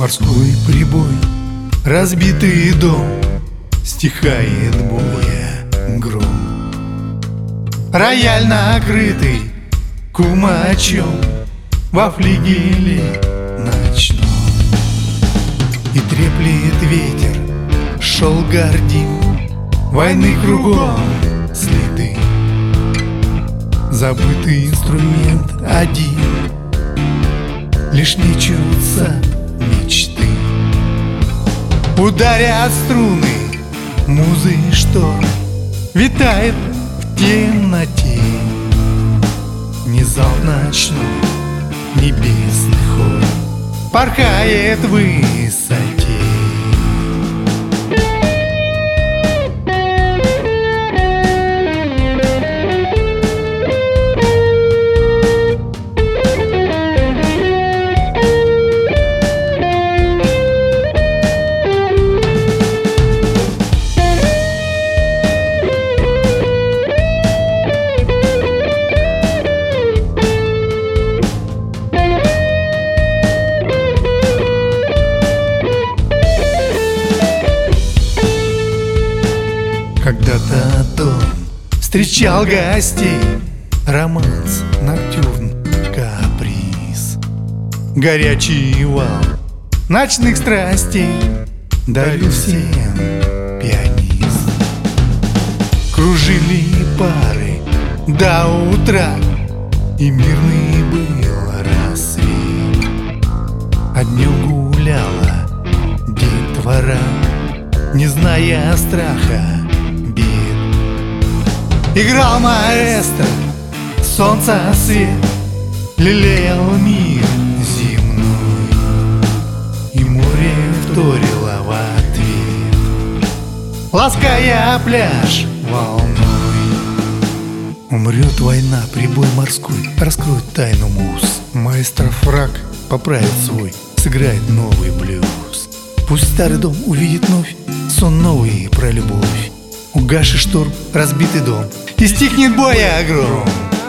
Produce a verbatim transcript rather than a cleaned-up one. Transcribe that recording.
Морской прибой, разбитый дом, стихает боя гром. Рояль накрытый кумачом во флигеле ночном. И треплет ветер, шел гордим, войны кругом следы. Забытый инструмент один, лишь мечутся мечты. Ударят струны музы, что витает в темноте. Не залп ночной, небесный хор порхает в высоте. Когда-то дом встречал гостей, романс, ноктюрн, каприз. Горячий вал ночных страстей дарил всем пианист. Кружили пары до утра, и мирный был рассвет. А днем гуляла детвора, не зная страха. Играл маэстро, солнца свет лелеял мир земной, и море вторило в ответ, лаская пляж волной. Умрет война, прибой морской раскроет тайну муз. Маэстро фраг поправит свой, сыграет новый блюз. Пусть старый дом увидит вновь сон новый про любовь. Угасший шторм, разбитый дом, и стихнет боя гром.